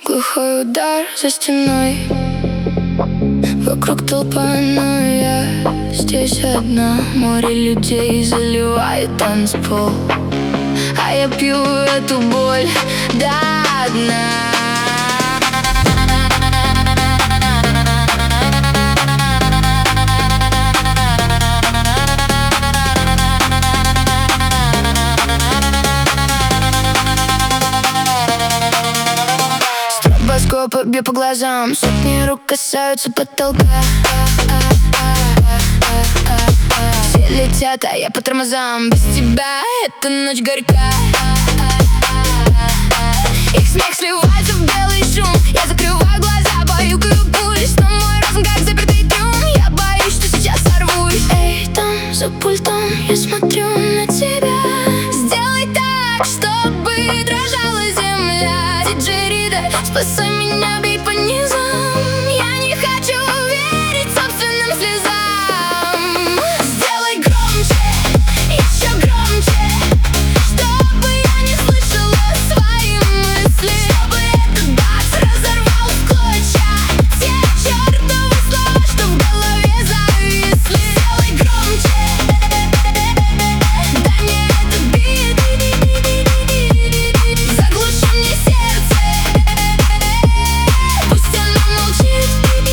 Глухой удар за стеной, вокруг толпа, но я здесь одна. Море людей заливает танцпол, а я пью эту боль до дна. Стробоскопы бьют по глазам, сотни рук касаются потолка. Все летят, а я по тормозам. Без тебя эта ночь горька. Их смех сливается в белый шум. Я закрываю глаза, баюкаю пульс, но мой разум как запертый трюм. Я боюсь, что сейчас сорвусь. Эй, там за пультом я смотрю на тебя. Сделай так, чтобы дрожала земля. Диджерида, спасай меня, бей по низам. Я не хочу верить собственным слезам. Сделай громче, еще громче, чтобы я не слышала свои мысли, чтобы этот бас разорвал в клочья те чертовы слова, что в голове зависли. Сделай громче, дай мне этот бит, заглуши мне сердце, пусть оно молчит.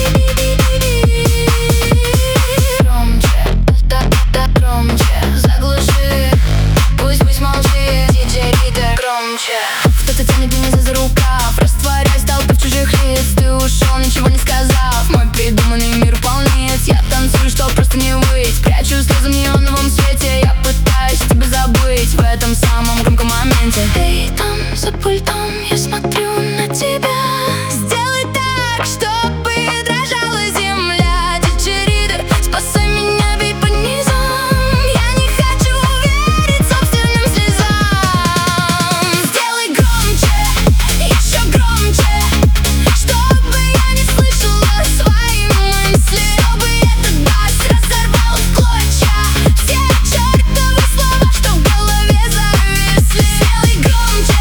Громче, громче, заглуши, пусть молчит. Диджерида, громче. Кто-то тянет меня за рукав, растворяясь в толпе чужих лиц. Ты ушел, ничего не сказав. Мой придуманный мир полнит. Я танцую, чтоб просто не выть. Прячу слезы в неоновом свете. Я пытаюсь тебя забыть в этом самом громком моменте. Эй, там за пультом я смотрю на тебя. Сделай так, чтобы дрожала земля. Диджерида, спасай меня, бей по низам. Я не хочу верить собственным слезам. Сделай громче, еще громче, чтобы я не слышала свои мысли, чтобы этот бас разорвал в клочья те чертовы слова, что в голове зависли. Сделай громче,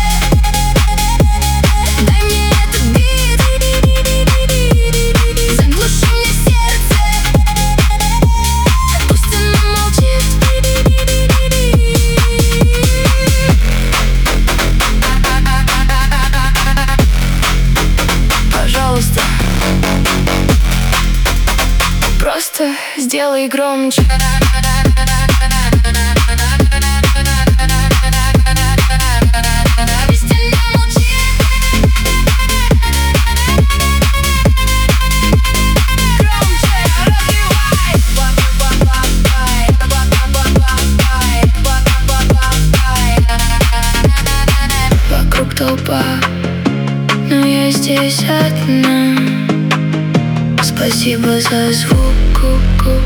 дай мне этот бит, заглуши мне сердце, пусть оно молчит. Пожалуйста, просто сделай громче. Пусть оно молчит. Громче, развивай. Вокруг толпа, но я здесь одна. Спасибо за звук.